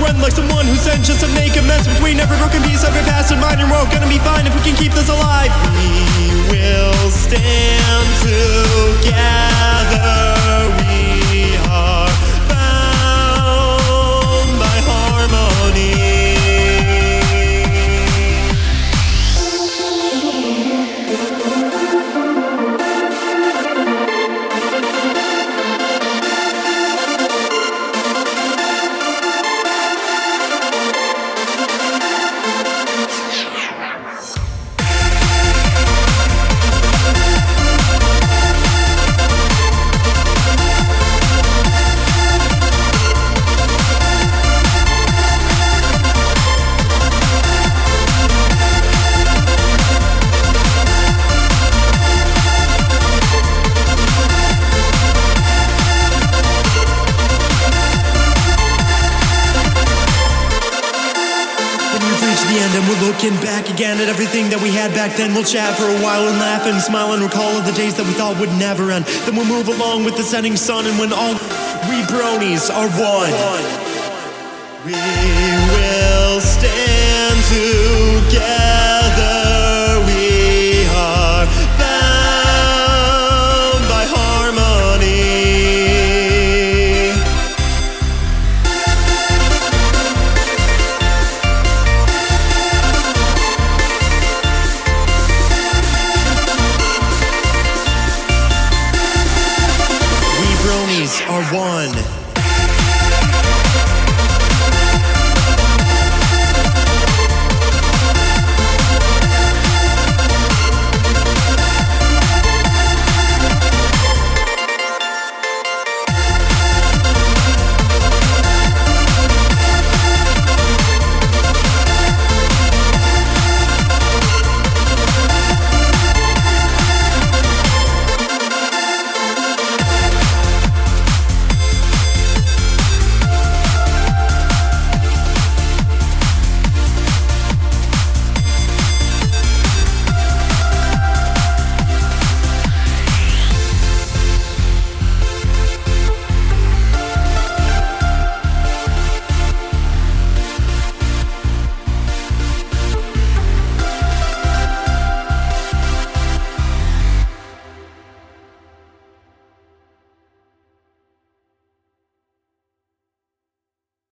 friend like someone who sent just a naked mess between every broken piece of your past and mine, and we're all gonna be fine if we can keep this alive. We will stand together. We are bound by harmony. The end, and we're looking back again at everything that we had back then. We'll chat for a while and laugh and smile and recall of the days that we thought would never end. Then we'll move along with the setting sun, and when all we bronies are one, we will stand together.